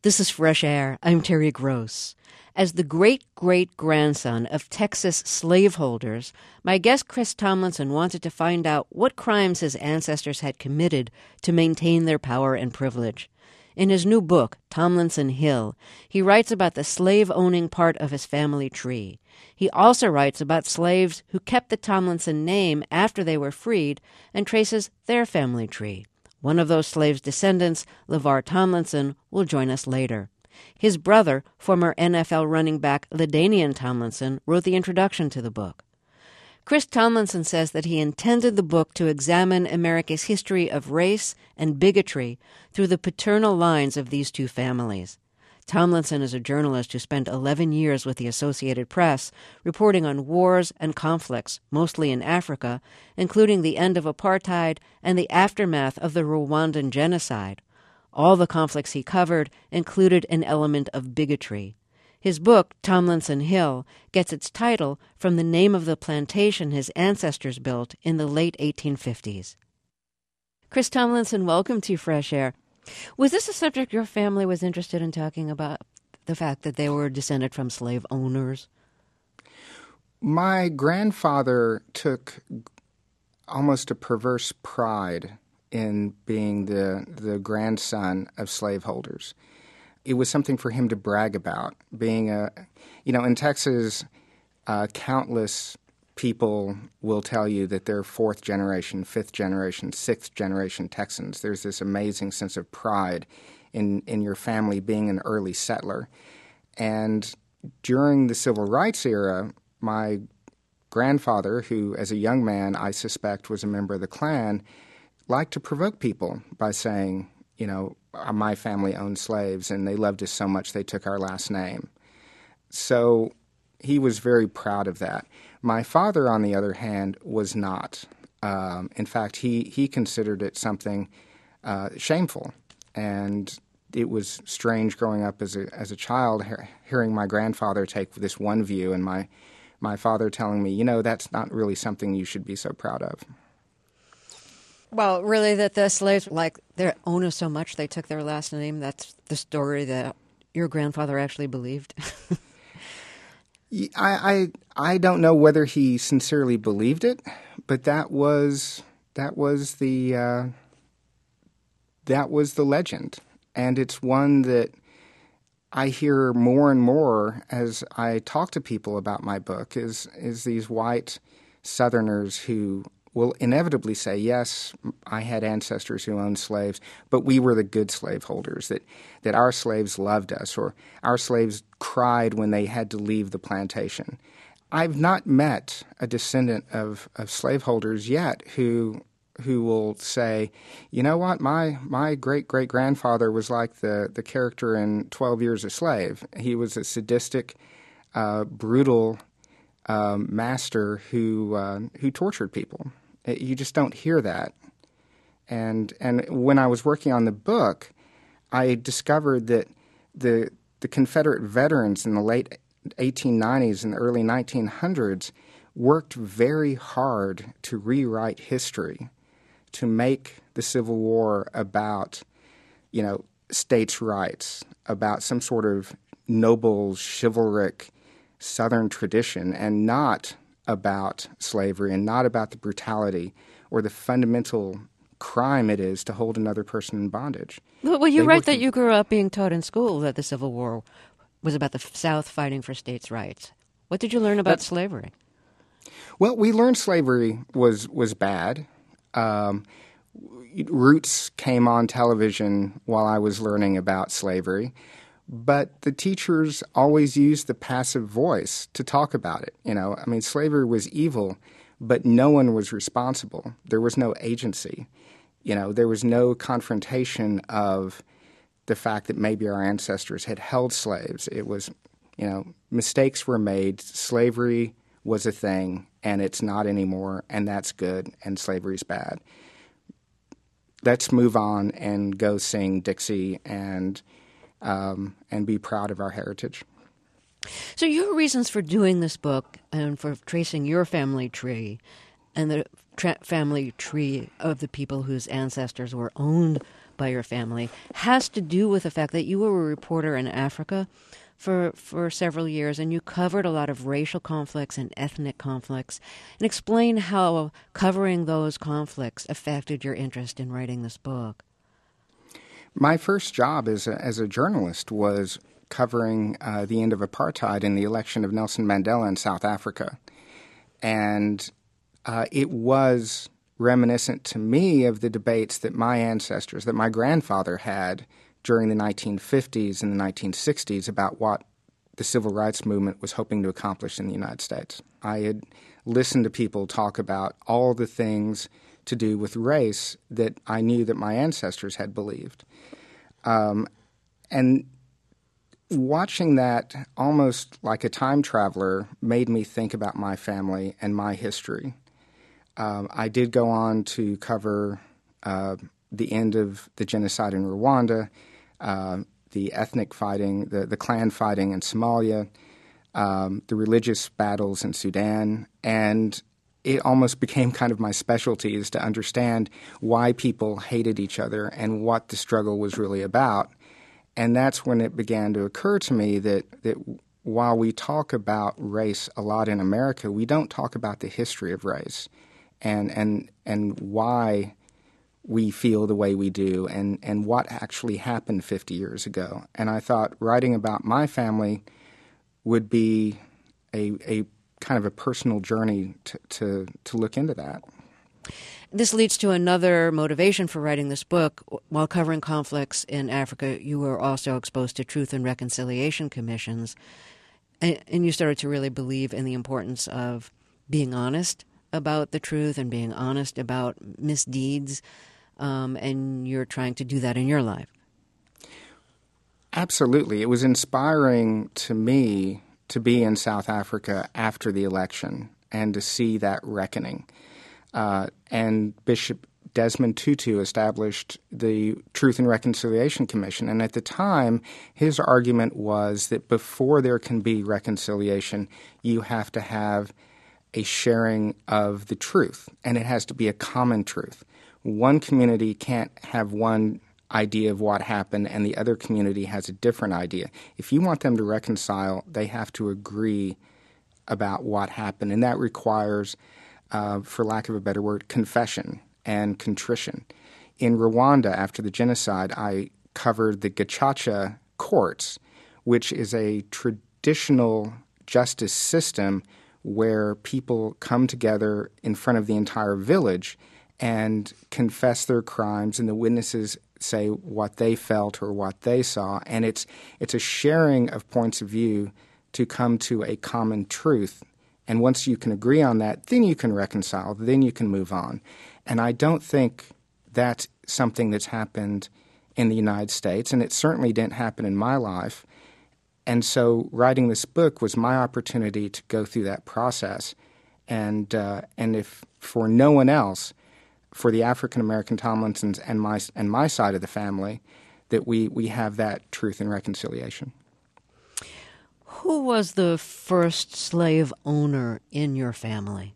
This is Fresh Air. I'm Terry Gross. As the great-great-grandson of Texas slaveholders, my guest Chris Tomlinson wanted to find out what crimes his ancestors had committed to maintain their power and privilege. In his new book, Tomlinson Hill, he writes about the slave-owning part of his family tree. He also writes about slaves who kept the Tomlinson name after they were freed and traces their family tree. One of those slaves' descendants, LeVar Tomlinson, will join us later. His brother, former NFL running back LaDainian Tomlinson, wrote the introduction to the book. Chris Tomlinson says that he intended the book to examine America's history of race and bigotry through the paternal lines of these two families. Tomlinson is a journalist who spent 11 years with the Associated Press, reporting on wars and conflicts, mostly in Africa, including the end of apartheid and the aftermath of the Rwandan genocide. All the conflicts he covered included an element of bigotry. His book, Tomlinson Hill, gets its title from the name of the plantation his ancestors built in the late 1850s. Chris Tomlinson, welcome to Fresh Air. Was this a subject your family was interested in talking about, the fact that they were descended from slave owners? My grandfather took almost a perverse pride in being the grandson of slaveholders. It was something for him to brag about. Being in Texas, countless people will tell you that they're fourth generation, fifth generation, sixth generation Texans. There's this amazing sense of pride in your family being an early settler. And during the Civil Rights era, my grandfather, who as a young man I suspect was a member of the Klan, liked to provoke people by saying, my family owned slaves and they loved us so much they took our last name. So he was very proud of that. My father, on the other hand, was not. In fact, he considered it something shameful, and it was strange growing up as a child, hearing my grandfather take this one view, and my father telling me, that's not really something you should be so proud of. Well, really, that the slaves like their owners so much they took their last name. That's the story that your grandfather actually believed. I don't know whether he sincerely believed it, but that was the legend, and it's one that I hear more and more as I talk to people about my book. Is these white Southerners who will inevitably say, yes, I had ancestors who owned slaves, but we were the good slaveholders, that our slaves loved us, or our slaves cried when they had to leave the plantation. I've not met a descendant of slaveholders yet who will say, you know what, my great-great-grandfather was like the character in 12 Years a Slave. He was a sadistic, brutal master who tortured people. You just don't hear that. And when I was working on the book, I discovered that the Confederate veterans in the late 1890s and the early 1900s worked very hard to rewrite history, to make the Civil War about, states' rights, about some sort of noble, chivalric Southern tradition, and not about slavery and not about the brutality or the fundamental crime it is to hold another person in bondage. Well, you write that you grew up being taught in school that the Civil War was about the South fighting for states' rights. What did you learn about slavery? Well, we learned slavery was bad. Roots came on television while I was learning about slavery. But the teachers always used the passive voice to talk about it. Slavery was evil, but no one was responsible. There was no agency. There was no confrontation of the fact that maybe our ancestors had held slaves. It was, mistakes were made. Slavery was a thing, and it's not anymore, and that's good, and slavery's bad. Let's move on and go sing Dixie and be proud of our heritage. So your reasons for doing this book and for tracing your family tree and the family tree of the people whose ancestors were owned by your family has to do with the fact that you were a reporter in Africa for several years, and you covered a lot of racial conflicts and ethnic conflicts. And explain how covering those conflicts affected your interest in writing this book. My first job as a journalist was covering the end of apartheid and the election of Nelson Mandela in South Africa. And it was reminiscent to me of the debates that my ancestors, that my grandfather had during the 1950s and the 1960s about what the civil rights movement was hoping to accomplish in the United States. I had listened to people talk about all the things to do with race that I knew that my ancestors had believed. And watching that almost like a time traveler made me think about my family and my history. I did go on to cover the end of the genocide in Rwanda, the ethnic fighting, the clan fighting in Somalia, the religious battles in Sudan, and it almost became kind of my specialty is to understand why people hated each other and what the struggle was really about. And that's when it began to occur to me that while we talk about race a lot in America, we don't talk about the history of race and why we feel the way we do and what actually happened 50 years ago. And I thought writing about my family would be a kind of a personal journey to look into that. This leads to another motivation for writing this book. While covering conflicts in Africa, you were also exposed to Truth and Reconciliation Commissions, and you started to really believe in the importance of being honest about the truth and being honest about misdeeds, and you're trying to do that in your life. Absolutely. It was inspiring to me to be in South Africa after the election and to see that reckoning. And Bishop Desmond Tutu established the Truth and Reconciliation Commission. And at the time, his argument was that before there can be reconciliation, you have to have a sharing of the truth, and it has to be a common truth. One community can't have one idea of what happened and the other community has a different idea. If you want them to reconcile, they have to agree about what happened, and that requires, for lack of a better word, confession and contrition. In Rwanda, after the genocide, I covered the Gacaca courts, which is a traditional justice system where people come together in front of the entire village and confess their crimes, and the witnesses say what they felt or what they saw. And it's a sharing of points of view to come to a common truth. And once you can agree on that, then you can reconcile, then you can move on. And I don't think that's something that's happened in the United States, and it certainly didn't happen in my life. And so writing this book was my opportunity to go through that process. And if for no one else, for the African-American Tomlinsons and my side of the family, that we have that truth and reconciliation. Who was the first slave owner in your family?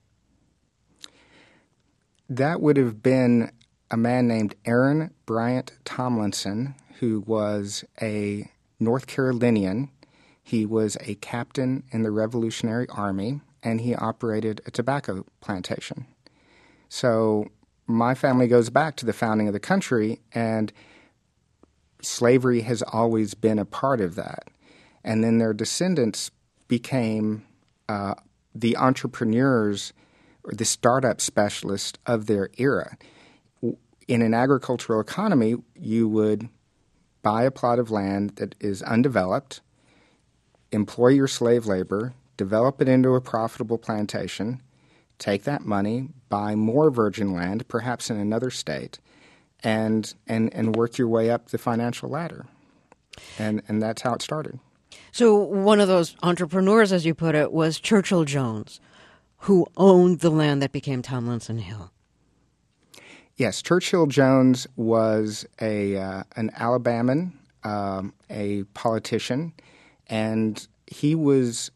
That would have been a man named Aaron Bryant Tomlinson, who was a North Carolinian. He was a captain in the Revolutionary Army, and he operated a tobacco plantation. So my family goes back to the founding of the country, and slavery has always been a part of that. And then their descendants became the entrepreneurs or the startup specialists of their era. In an agricultural economy, you would buy a plot of land that is undeveloped, employ your slave labor, develop it into a profitable plantation, take that money, buy more virgin land, perhaps in another state, and work your way up the financial ladder. And that's how it started. So one of those entrepreneurs, as you put it, was Churchill Jones, who owned the land that became Tomlinson Hill. Yes, Churchill Jones was an Alabaman, a politician, and he was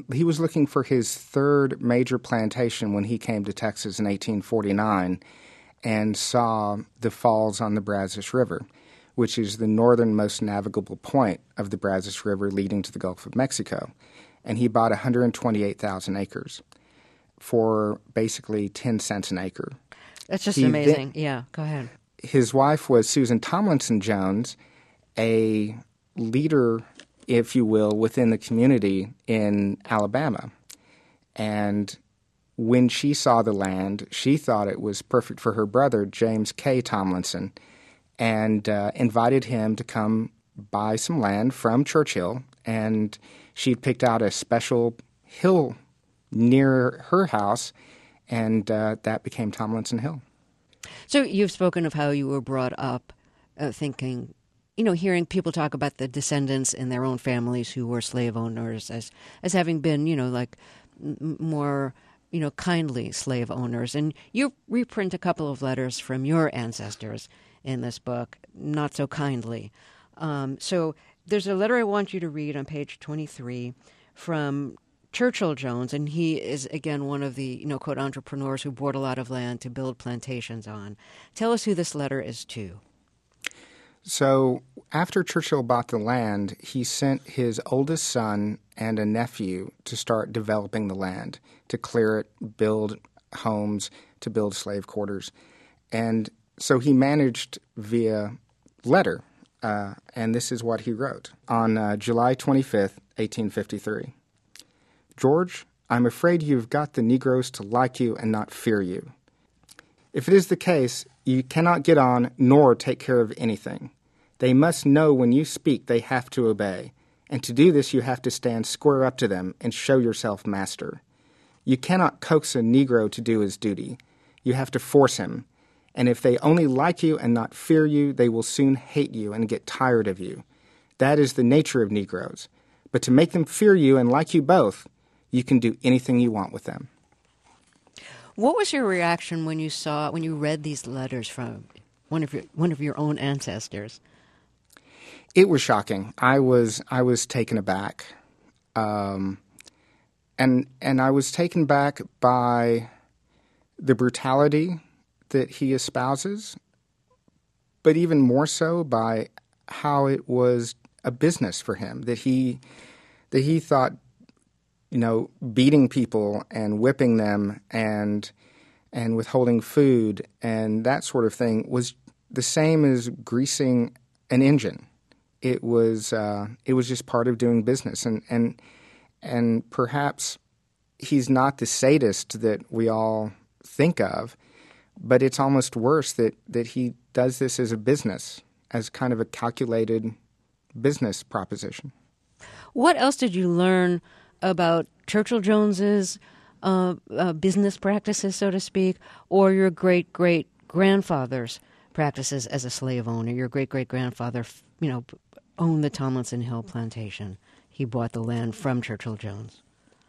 looking for his third major plantation when he came to Texas in 1849, and saw the falls on the Brazos River, which is the northernmost navigable point of the Brazos River leading to the Gulf of Mexico. And he bought 128,000 acres for basically 10 cents an acre. That's just amazing. Yeah, go ahead. His wife was Susan Tomlinson Jones, a leader, if you will, within the community in Alabama. And when she saw the land, she thought it was perfect for her brother, James K. Tomlinson, and invited him to come buy some land from Churchill. And she'd picked out a special hill near her house, and that became Tomlinson Hill. So you've spoken of how you were brought up thinking, hearing people talk about the descendants in their own families who were slave owners as having been, more, kindly slave owners. And you reprint a couple of letters from your ancestors in this book, not so kindly. So there's a letter I want you to read on page 23 from Churchill Jones, and he is, again, one of the, quote, entrepreneurs who bought a lot of land to build plantations on. Tell us who this letter is to. So after Churchill bought the land, he sent his oldest son and a nephew to start developing the land, to clear it, build homes, to build slave quarters. And so he managed via letter, and this is what he wrote on July 25th, 1853. George, I'm afraid you've got the Negroes to like you and not fear you. If it is the case, you cannot get on nor take care of anything. They must know when you speak they have to obey, and to do this you have to stand square up to them and show yourself master. You cannot coax a Negro to do his duty. You have to force him, and if they only like you and not fear you, they will soon hate you and get tired of you. That is the nature of Negroes. But to make them fear you and like you both, you can do anything you want with them. What was your reaction when you read these letters from one of your own ancestors? It was shocking. I was taken aback, and I was taken back by the brutality that he espouses, but even more so by how it was a business for him, that he thought, beating people and whipping them and withholding food and that sort of thing was the same as greasing an engine. It was just part of doing business, and perhaps he's not the sadist that we all think of, but it's almost worse that he does this as a business, as kind of a calculated business proposition. What else did you learn about Churchill Jones's business practices, so to speak, or your great-great-grandfather's practices as a slave owner? Your great-great-grandfather, owned the Tomlinson Hill plantation. He bought the land from Churchill Jones.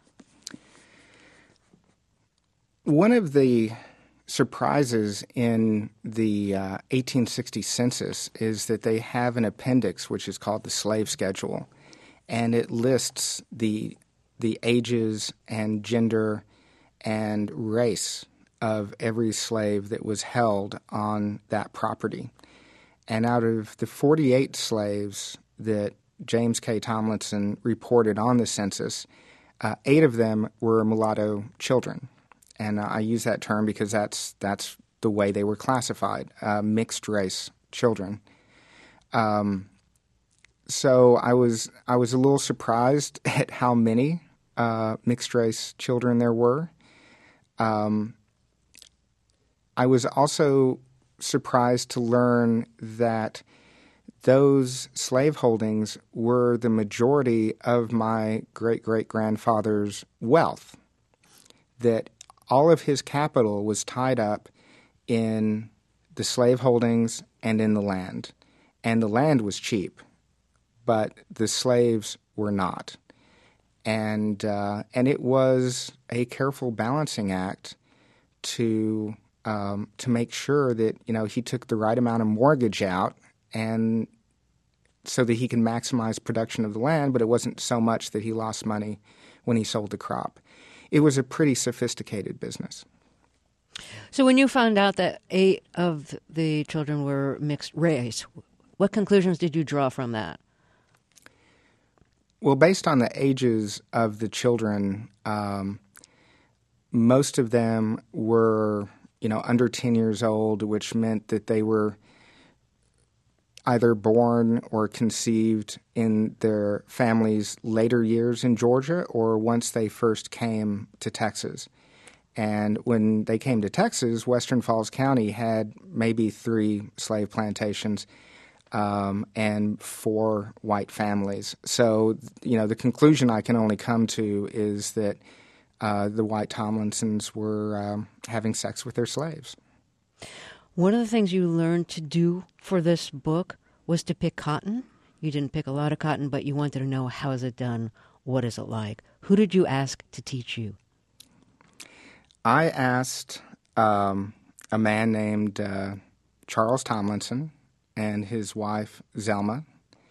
One of the surprises in the 1860 census is that they have an appendix which is called the Slave Schedule, and it lists the ages and gender and race of every slave that was held on that property. And out of the 48 slaves that James K. Tomlinson reported on the census, 8 of them were mulatto children. And I use that term because that's the way they were classified, mixed-race children. So I was a little surprised at how many mixed-race children there were. I was also surprised to learn that those slaveholdings were the majority of my great-great-grandfather's wealth, that all of his capital was tied up in the slaveholdings and in the land. And the land was cheap, but the slaves were not. And it was a careful balancing act to make sure that he took the right amount of mortgage out, and so that he can maximize production of the land, but it wasn't so much that he lost money when he sold the crop. It was a pretty sophisticated business. So when you found out that 8 of the children were mixed race, what conclusions did you draw from that? Well, based on the ages of the children, most of them were, under 10 years old, which meant that they were either born or conceived in their families' later years in Georgia or once they first came to Texas. And when they came to Texas, Western Falls County had maybe 3 slave plantations and 4 white families. So, the conclusion I can only come to is that the white Tomlinsons were having sex with their slaves. One of the things you learned to do for this book was to pick cotton. You didn't pick a lot of cotton, but you wanted to know, how is it done? What is it like? Who did you ask to teach you? I asked a man named Charles Tomlinson and his wife, Zelma.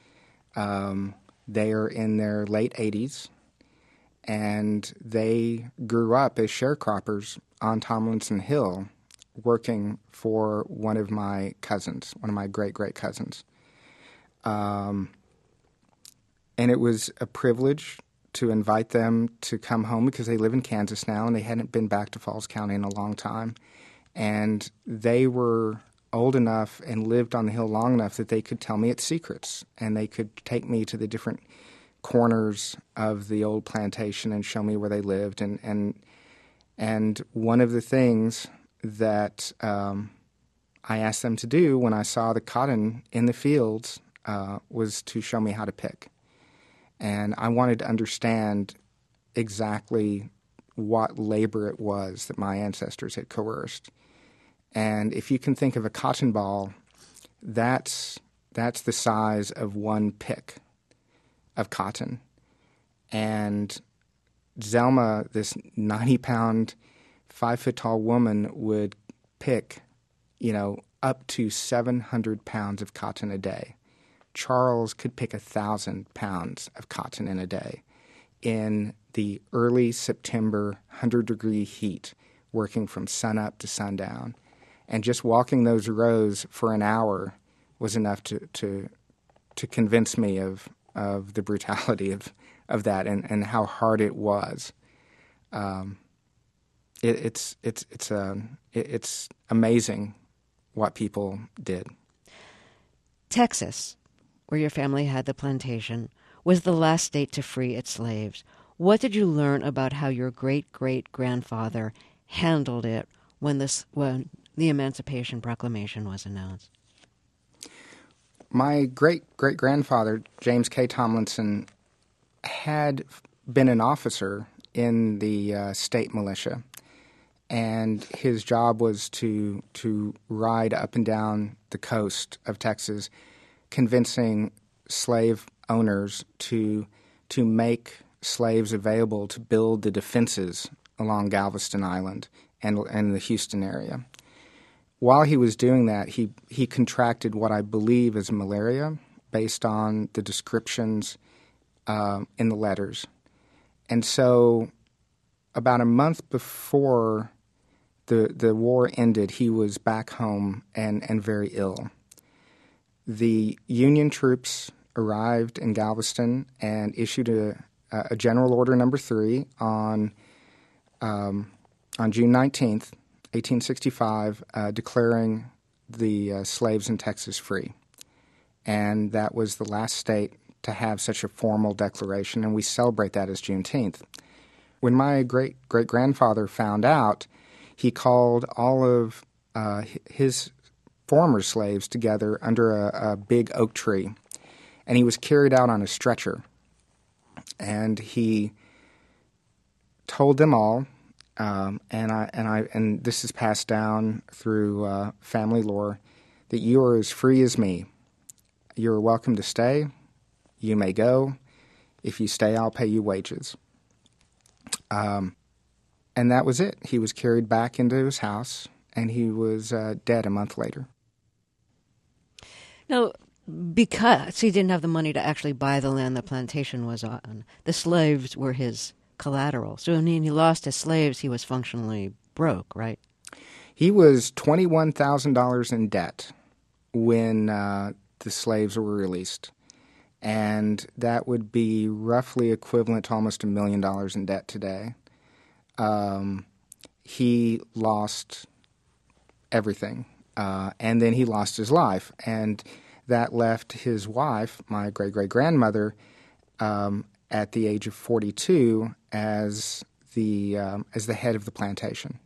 They are in their late 80s, and they grew up as sharecroppers on Tomlinson Hill, working for one of my cousins, one of my great-great cousins. And it was a privilege to invite them to come home because they live in Kansas now, and they hadn't been back to Falls County in a long time. And they were old enough and lived on the hill long enough that they could tell me its secrets, and they could take me to the different corners of the old plantation and show me where they lived. And one of the things that I asked them to do when I saw the cotton in the fields was to show me how to pick. And I wanted to understand exactly what labor it was that my ancestors had coerced. And if you can think of a cotton ball, that's the size of one pick of cotton. And Zelma, this 90-pound, 5-foot-tall woman, would pick, up to 700 pounds of cotton a day. Charles could pick 1,000 pounds of cotton in a day in the early September 100-degree heat, working from sunup to sundown. And just walking those rows for an hour was enough to convince me of the brutality of that and how hard it was. It's amazing what people did. Texas, where your family had the plantation, was the last state to free its slaves. What did you learn about how your great-great-grandfather handled it when the Emancipation Proclamation was announced? My great-great-grandfather, James K. Tomlinson, had been an officer in the state militia, and his job was to ride up and down the coast of Texas, convincing slave owners to make slaves available to build the defenses along Galveston Island and the Houston area. While he was doing that, he contracted what I believe is malaria based on the descriptions in the letters. And so about a month before the war ended, he was back home and very ill. The Union troops arrived in Galveston and issued a General Order No. 3 on June 19th, 1865, declaring the slaves in Texas free. And that was the last state to have such a formal declaration, and we celebrate that as Juneteenth. When my great-great-grandfather found out, he called all of his former slaves together under a big oak tree, and he was carried out on a stretcher. And he told them all, and this is passed down through family lore, that you are as free as me. You are welcome to stay. You may go. If you stay, I'll pay you wages. And that was it. He was carried back into his house, and he was dead a month later. Now, because he didn't have the money to actually buy the land the plantation was on, the slaves were his collateral. So when he lost his slaves, he was functionally broke, right? He was $21,000 in debt when the slaves were released, and that would be roughly equivalent to almost $1 million in debt today. He lost everything, and then he lost his life, and that left his wife, my great-great-grandmother, at the age of 42 as the head of the plantation.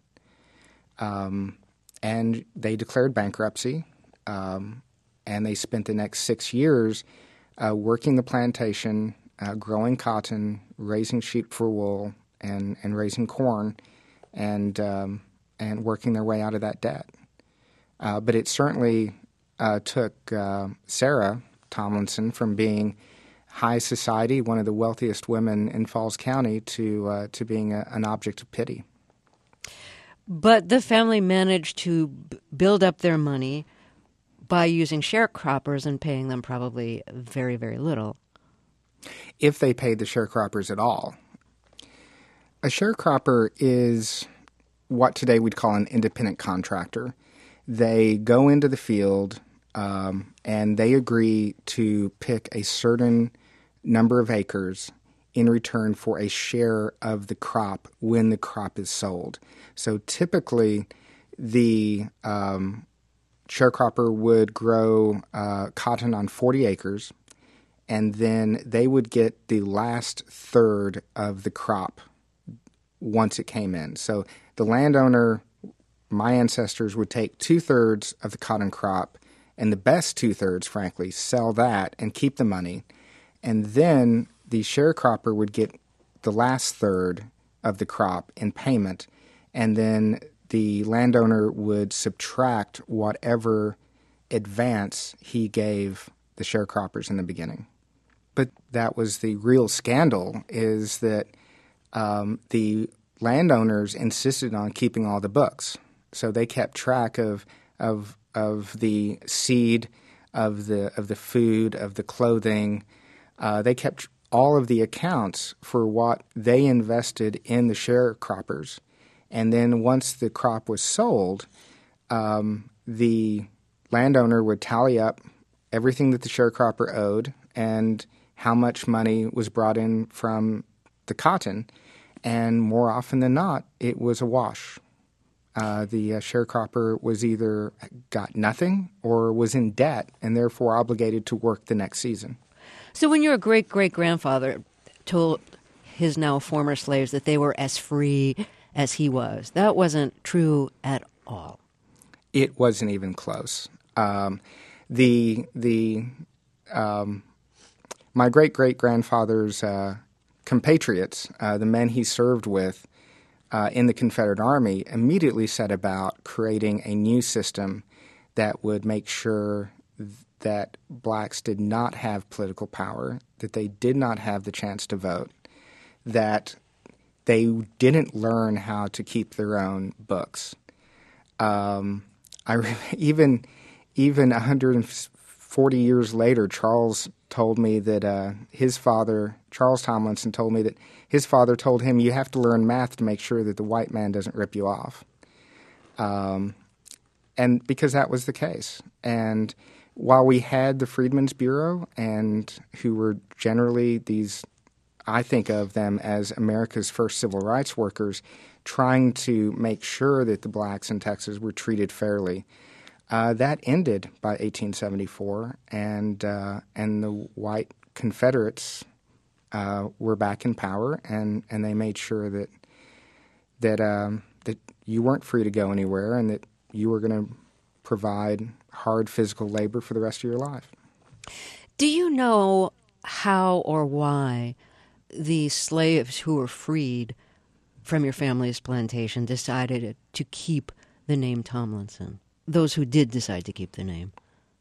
And they declared bankruptcy, and they spent the next 6 years working the plantation, growing cotton, raising sheep for wool, and raising corn, and working their way out of that debt. But it certainly took Sarah Tomlinson from being high society, one of the wealthiest women in Falls County, to being an object of pity. But the family managed to build up their money by using sharecroppers and paying them probably very, very little. If they paid the sharecroppers at all. A sharecropper is what today we'd call an independent contractor. They go into the field and they agree to pick a certain number of acres in return for a share of the crop when the crop is sold. So typically, the sharecropper would grow cotton on 40 acres, and then they would get the last third of the crop once it came in. So the landowner, my ancestors, would take 2/3 of the cotton crop, and the best 2/3, frankly, sell that and keep the money. And then the sharecropper would get the last third of the crop in payment, and then the landowner would subtract whatever advance he gave the sharecroppers in the beginning. But that was the real scandal, is that the landowners insisted on keeping all the books. So they kept track of the seed, of the food, of the clothing. They kept all of the accounts for what they invested in the sharecroppers. And then once the crop was sold, the landowner would tally up everything that the sharecropper owed and how much money was brought in from the cotton. And more often than not, it was a wash. The sharecropper was either got nothing or was in debt and therefore obligated to work the next season. So when your great-great-grandfather told his now former slaves that they were as free as he was, that wasn't true at all. It wasn't even close. My great-great-grandfather's compatriots, the men he served with in the Confederate Army, immediately set about creating a new system that would make sure that blacks did not have political power, that they did not have the chance to vote, that they didn't learn how to keep their own books. Even 140 years later, Charles told me that his father, Charles Tomlinson, told me that his father told him, "You have to learn math to make sure that the white man doesn't rip you off." And because that was the case. And while we had the Freedmen's Bureau, and who were generally these, I think of them as America's first civil rights workers, trying to make sure that the blacks in Texas were treated fairly, that ended by 1874, and the white Confederates were back in power, and they made sure that you weren't free to go anywhere, and that you were going to provide hard physical labor for the rest of your life. Do you know how or why the slaves who were freed from your family's plantation decided to keep the name Tomlinson? Those who did decide to keep the name.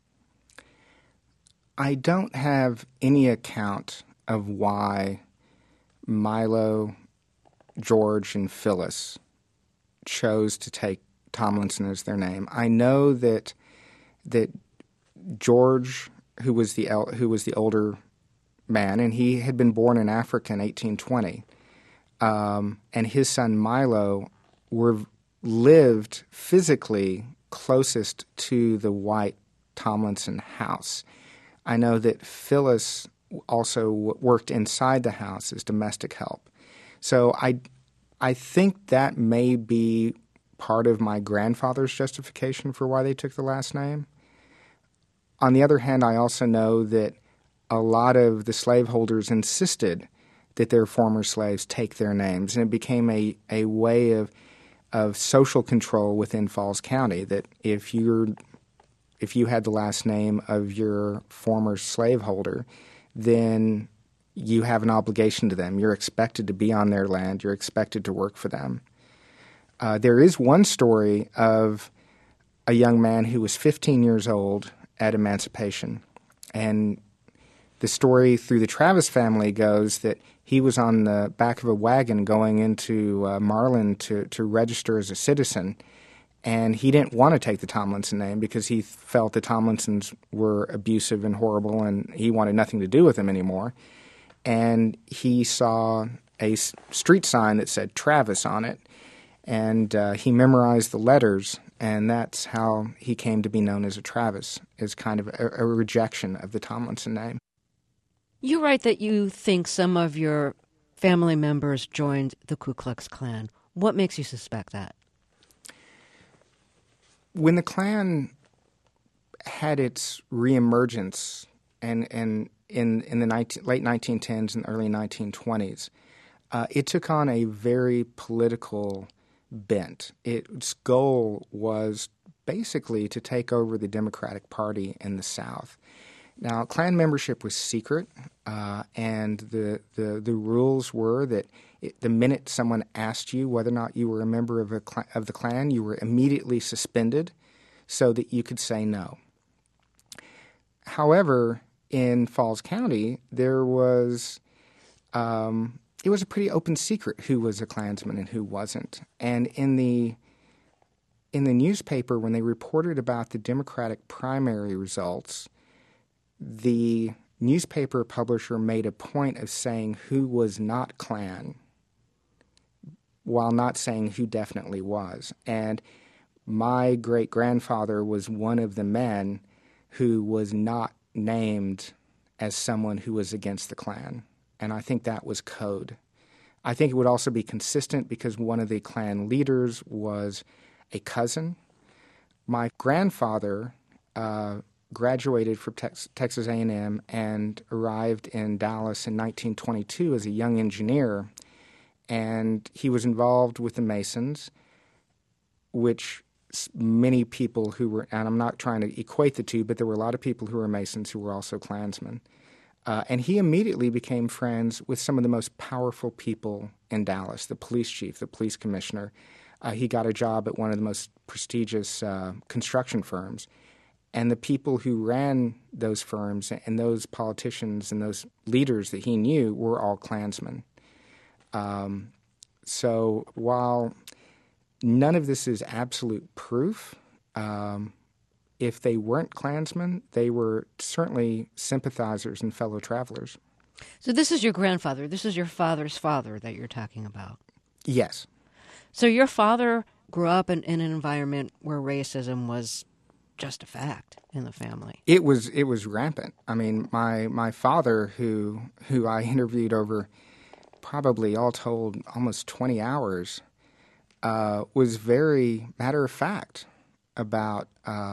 I don't have any account of why Milo, George, and Phyllis chose to take Tomlinson as their name. I know that George, who was the older man, and he had been born in Africa in 1820, and his son Milo were lived physically closest to the white Tomlinson house. I know that Phyllis also worked inside the house as domestic help. So I think that may be part of my grandfather's justification for why they took the last name. On the other hand, I also know that a lot of the slaveholders insisted that their former slaves take their names, and it became a way of social control within Falls County, that if you had the last name of your former slaveholder, then you have an obligation to them. You're expected to be on their land. You're expected to work for them. There is one story of a young man who was 15 years old at emancipation, and the story through the Travis family goes that he was on the back of a wagon going into Marlin to register as a citizen, and he didn't want to take the Tomlinson name because he felt the Tomlinsons were abusive and horrible, and he wanted nothing to do with them anymore. And he saw a street sign that said Travis on it, and he memorized the letters, and that's how he came to be known as a Travis, as kind of a rejection of the Tomlinson name. You write that you think some of your family members joined the Ku Klux Klan. What makes you suspect that? When the Klan had its reemergence and in the late 1910s and early 1920s, it took on a very political bent. Its goal was basically to take over the Democratic Party in the South. Now, Klan membership was secret, and the rules were that the minute someone asked you whether or not you were a member of the Klan, you were immediately suspended so that you could say no. However, in Falls County, there was it was a pretty open secret who was a Klansman and who wasn't. And in the newspaper, when they reported about the Democratic primary results, the newspaper publisher made a point of saying who was not Klan while not saying who definitely was. And my great-grandfather was one of the men who was not named as someone who was against the Klan. And I think that was code. I think it would also be consistent because one of the Klan leaders was a cousin. My grandfather graduated from Texas A&M and arrived in Dallas in 1922 as a young engineer, and he was involved with the Masons, which many people who were, and I'm not trying to equate the two, but there were a lot of people who were Masons who were also Klansmen. And he immediately became friends with some of the most powerful people in Dallas, the police chief, the police commissioner. He got a job at one of the most prestigious construction firms. And the people who ran those firms and those politicians and those leaders that he knew were all Klansmen. So while none of this is absolute proof, if they weren't Klansmen, they were certainly sympathizers and fellow travelers. So this is your grandfather. This is your father's father that you're talking about. Yes. So your father grew up in an environment where racism was just a fact in the family. It was rampant. I mean, my father, who I interviewed over probably all told almost 20 hours, was very matter of fact about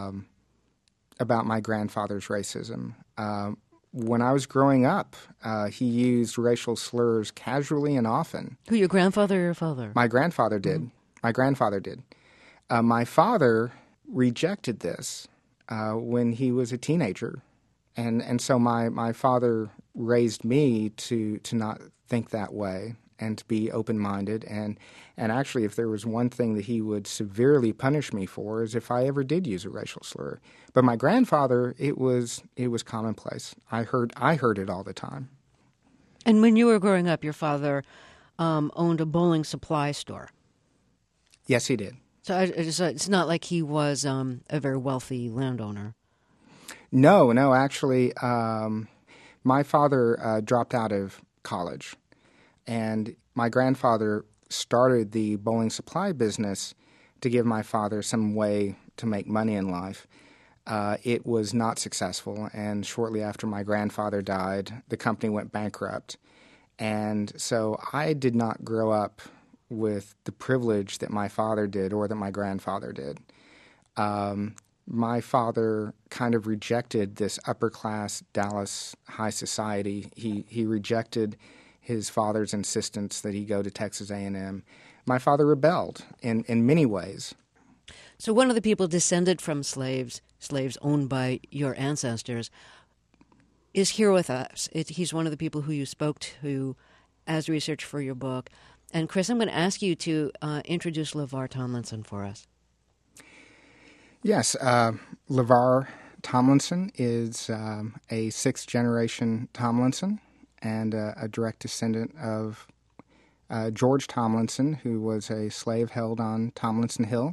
my grandfather's racism. When I was growing up, he used racial slurs casually and often. Who, your grandfather or your father? My grandfather did. Mm-hmm. My grandfather did. My father rejected this when he was a teenager. And so my father raised me to not think that way and to be open-minded. And actually, if there was one thing that he would severely punish me for is if I ever did use a racial slur. But my grandfather, it was commonplace. I heard it all the time. And when you were growing up, your father owned a bowling supply store. Yes, he did. So it's not like he was a very wealthy landowner. No, actually, my father dropped out of college, and my grandfather started the bowling supply business to give my father some way to make money in life. It was not successful, and shortly after my grandfather died, the company went bankrupt. And so I did not grow up with the privilege that my father did or that my grandfather did. My father kind of rejected this upper-class Dallas high society. He rejected his father's insistence that he go to Texas A&M. My father rebelled in many ways. So one of the people descended from slaves owned by your ancestors, is here with us. He's one of the people who you spoke to as research for your book. And Chris, I'm going to ask you to introduce LeVar Tomlinson for us. Yes, LeVar Tomlinson is a sixth-generation Tomlinson and a direct descendant of George Tomlinson, who was a slave held on Tomlinson Hill.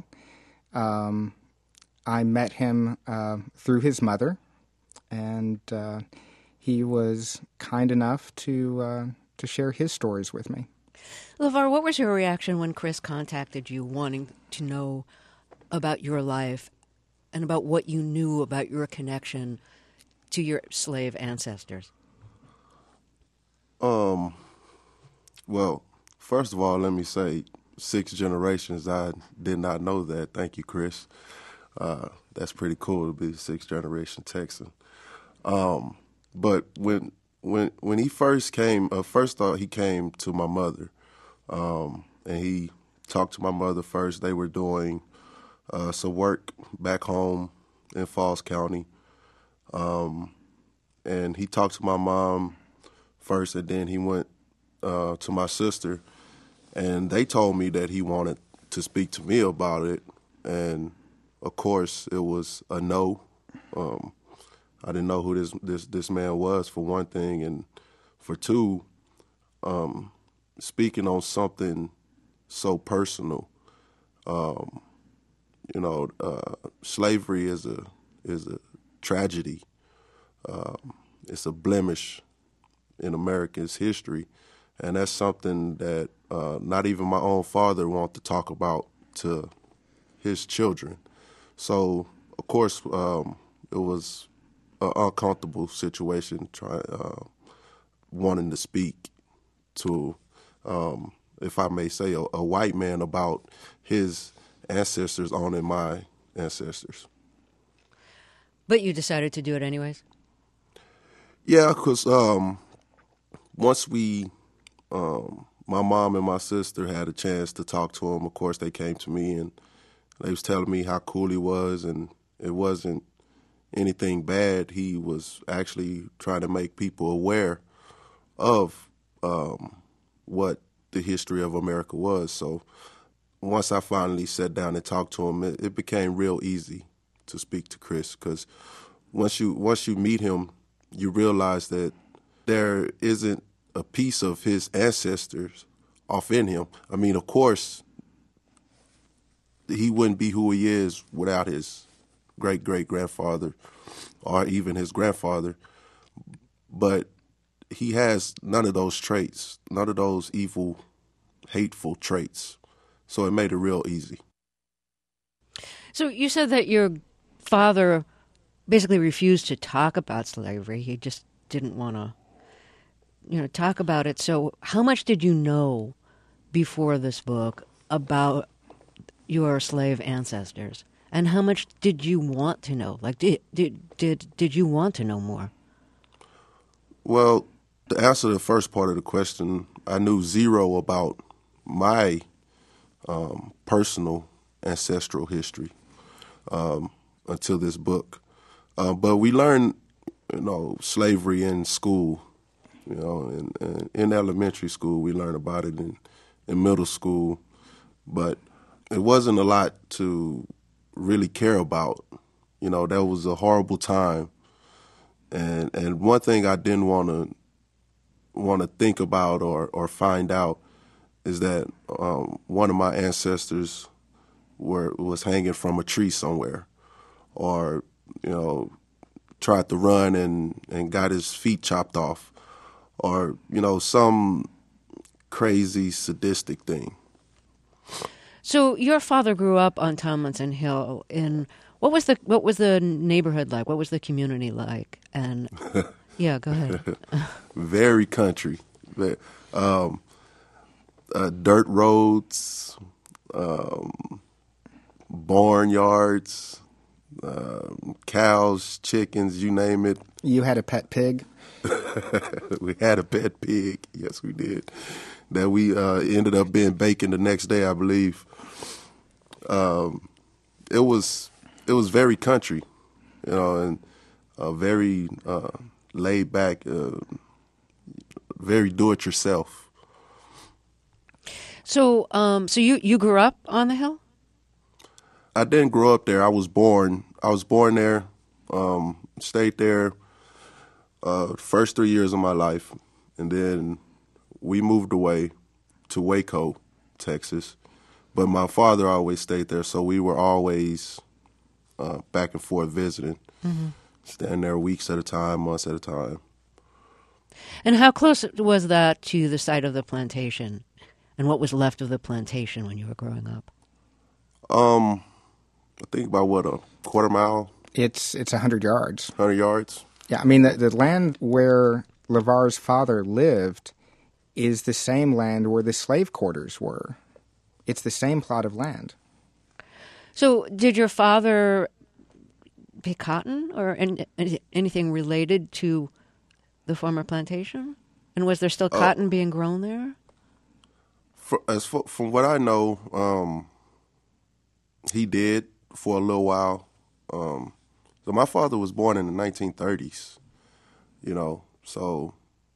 I met him through his mother, and he was kind enough to share his stories with me. LeVar, what was your reaction when Chris contacted you wanting to know about your life and about what you knew about your connection to your slave ancestors? Well, first of all, let me say 6 generations. I did not know that. Thank you, Chris. That's pretty cool to be a 6th-generation Texan. But when he first came, first off, he came to my mother, and he talked to my mother first. They were doing some work back home in Falls County, and he talked to my mom first, and then he went to my sister, and they told me that he wanted to speak to me about it, and of course it was a no. I didn't know who this man was, for one thing, and for two, speaking on something so personal. Slavery is a tragedy. It's a blemish in America's history, and that's something that not even my own father wanted to talk about to his children. So, of course, it was an uncomfortable situation, wanting to speak to, if I may say, a white man about his ancestors owning my ancestors. But you decided to do it anyways? Yeah, because once my mom and my sister had a chance to talk to him, of course they came to me and they was telling me how cool he was, and it wasn't anything bad. He was actually trying to make people aware of what the history of America was. So once I finally sat down and talked to him, it became real easy to speak to Chris, because once you meet him, you realize that there isn't a piece of his ancestors off in him. I mean, of course, he wouldn't be who he is without his great-great-grandfather or even his grandfather, but he has none of those traits, none of those evil, hateful traits. So it made it real easy. So you said that your father basically refused to talk about slavery. He just didn't want to, talk about it. So how much did you know before this book about your slave ancestors? And how much did you want to know? Like, did you want to know more? Well, to answer the first part of the question, I knew zero about my personal ancestral history until this book. But we learned, slavery in school. In elementary school, we learned about it in middle school, but it wasn't a lot to really care about. That was a horrible time, and one thing I didn't want to think about or find out is that one of my ancestors was hanging from a tree somewhere, or tried to run and got his feet chopped off, or some crazy sadistic thing. So your father grew up on Tomlinson Hill. In what was the neighborhood like? What was the community like? And yeah, go ahead. Very country. Dirt roads, barnyards, cows, chickens, you name it. You had a pet pig? We had a pet pig. Yes, we did. That we ended up being bacon the next day, I believe. It was very country, and very laid back, very do it yourself. So, so you grew up on the hill? I didn't grow up there. I was born there. Stayed there first 3 years of my life, and then we moved away to Waco, Texas. But my father always stayed there, so we were always back and forth visiting, staying there weeks at a time, months at a time. And how close was that to the site of the plantation? And what was left of the plantation when you were growing up? I think about, a quarter mile? It's 100 yards. 100 yards? Yeah, I mean, the land where LeVar's father lived is the same land where the slave quarters were. It's the same plot of land. So did your father pick cotton or anything related to the former plantation? And was there still cotton being grown there? From what I know, he did for a little while. So my father was born in the 1930s, so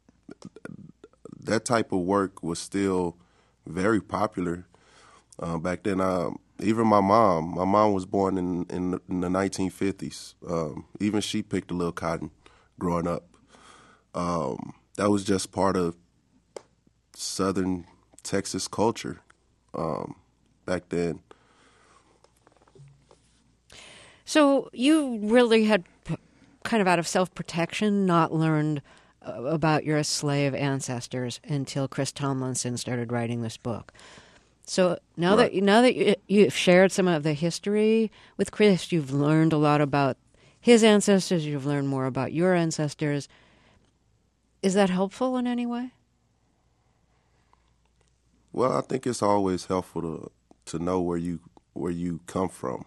that type of work was still very popular back then. Even my mom was born in the 1950s. Even she picked a little cotton growing up. That was just part of Southern Texas culture back then. So you really had kind of out of self-protection not learned about your slave ancestors until Chris Tomlinson started writing this book. So now Right. that you've shared some of the history with Chris, you've learned a lot about his ancestors, you've learned more about your ancestors. Is that helpful in any way? Well, I think it's always helpful to know where you come from.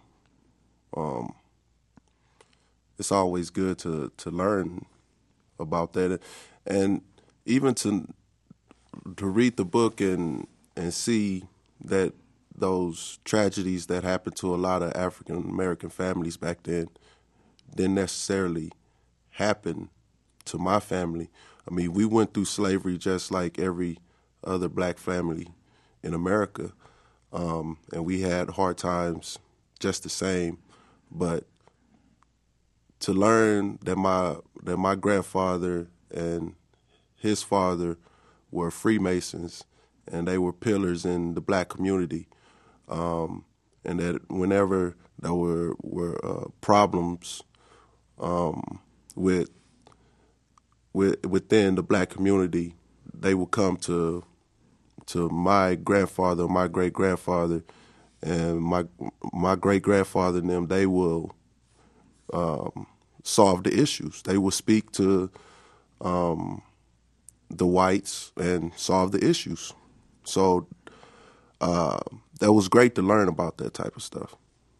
It's always good to learn about that, and even to read the book and see that those tragedies that happened to a lot of African American families back then didn't necessarily happen to my family. I mean, we went through slavery just like every other black family in America, and we had hard times just the same. But to learn that my grandfather and his father were Freemasons and they were pillars in the black community, and that whenever there were problems within the black community, they would come to my grandfather, my great grandfather, and my great grandfather and them. They will solve the issues. They will speak to the whites and solve the issues. So that was great to learn about that type of stuff.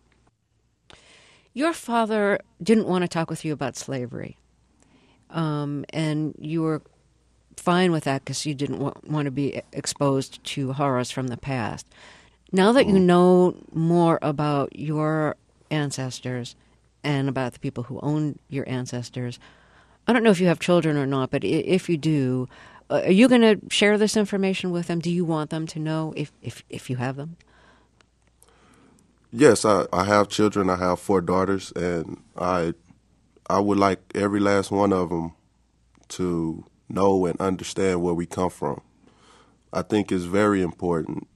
Your father didn't want to talk with you about slavery, and you were fine with that because you didn't want to be exposed to horrors from the past. Now that you know more about your ancestors and about the people who own your ancestors, I don't know if you have children or not, but if you do, are you going to share this information with them? Do you want them to know if you have them? Yes, I have children. I have 4 daughters, and I would like every last one of them to know and understand where we come from. I think it's very important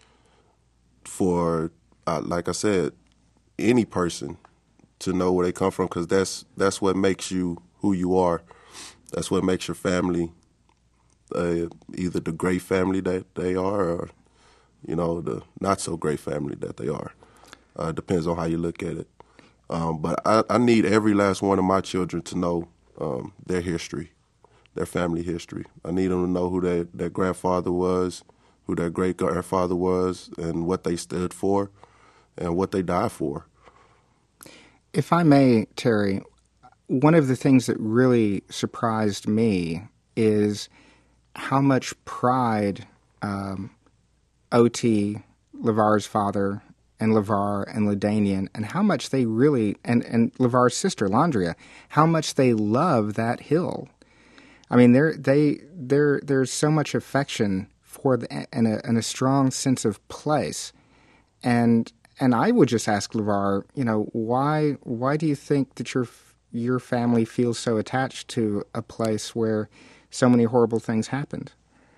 for, like I said, any person to know where they come from, because that's what makes you who you are. That's what makes your family either the great family that they are, or the not so great family that they are. Depends on how you look at it. But I need every last one of my children to know their history, their family history. I need them to know who their grandfather was, who their great-grandfather was, and what they stood for, and what they died for. If I may, Terry, one of the things that really surprised me is how much pride O.T., LeVar's father, and LeVar and LaDainian, and how much they really, and LeVar's sister, Landria, how much they love that hill. I mean, there's so much affection for and a strong sense of place. And I would just ask LeVar, why do you think that your family feels so attached to a place where so many horrible things happened?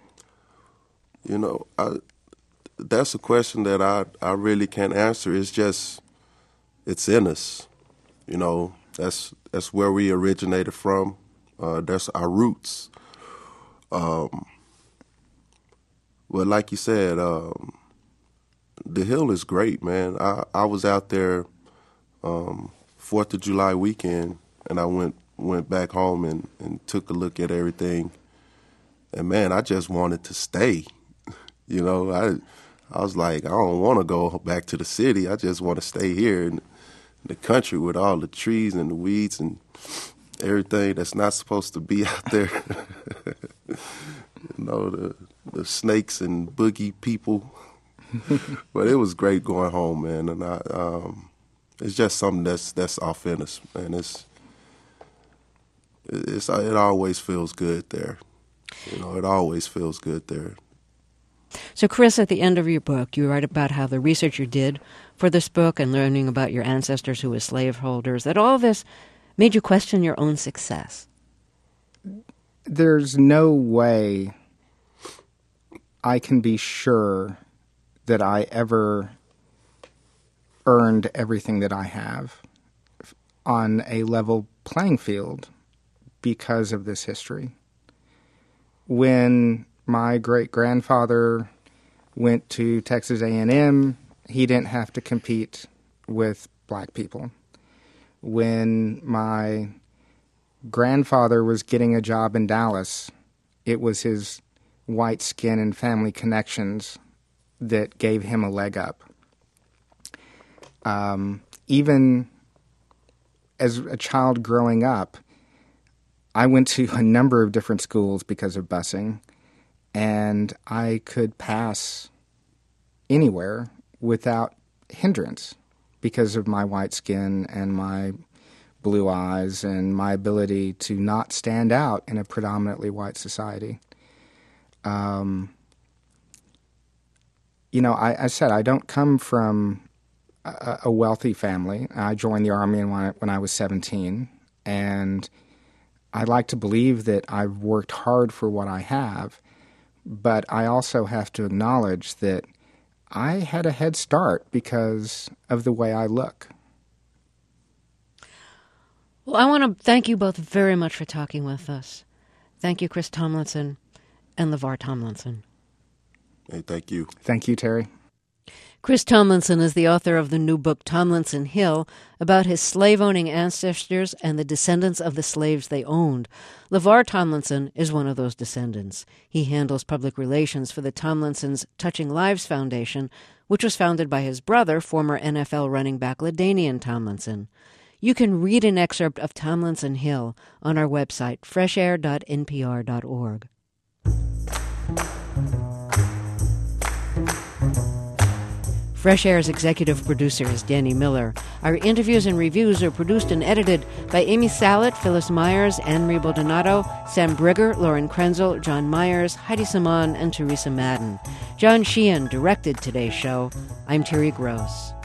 That's a question that I really can't answer. It's in us. That's where we originated from. That's our roots. But like you said, the hill is great, man. I was out there 4th of July weekend, and I went back home and took a look at everything. And, man, I just wanted to stay. I was like, I don't want to go back to the city. I just want to stay here in the country with all the trees and the weeds and everything that's not supposed to be out there. The snakes and boogie people. But it was great going home, man. And it's just something that's off in us, man. It always feels good there. It always feels good there. So, Chris, at the end of your book, you write about how the research you did for this book and learning about your ancestors who were slaveholders, that all this made you question your own success. There's no way I can be sure that I ever earned everything that I have on a level playing field because of this history. When my great-grandfather went to Texas A&M, he didn't have to compete with black people. When my grandfather was getting a job in Dallas, it was his white skin and family connections that gave him a leg up. Even as a child growing up, I went to a number of different schools because of busing, and I could pass anywhere without hindrance because of my white skin and my blue eyes and my ability to not stand out in a predominantly white society. I said I don't come from a wealthy family. I joined the Army when I was 17, and I like to believe that I've worked hard for what I have, but I also have to acknowledge that I had a head start because of the way I look. Well, I want to thank you both very much for talking with us. Thank you, Chris Tomlinson and LeVar Tomlinson. Hey, thank you. Thank you, Terry. Chris Tomlinson is the author of the new book Tomlinson Hill, about his slave-owning ancestors and the descendants of the slaves they owned. LeVar Tomlinson is one of those descendants. He handles public relations for the Tomlinson's Touching Lives Foundation, which was founded by his brother, former NFL running back LaDainian Tomlinson. You can read an excerpt of Tomlinson Hill on our website, freshair.npr.org. Fresh Air's executive producer is Danny Miller. Our interviews and reviews are produced and edited by Amy Salit, Phyllis Myers, Anne-Marie Baldonado, Sam Brigger, Lauren Krenzel, John Myers, Heidi Saman, and Teresa Madden. John Sheehan directed today's show. I'm Terry Gross.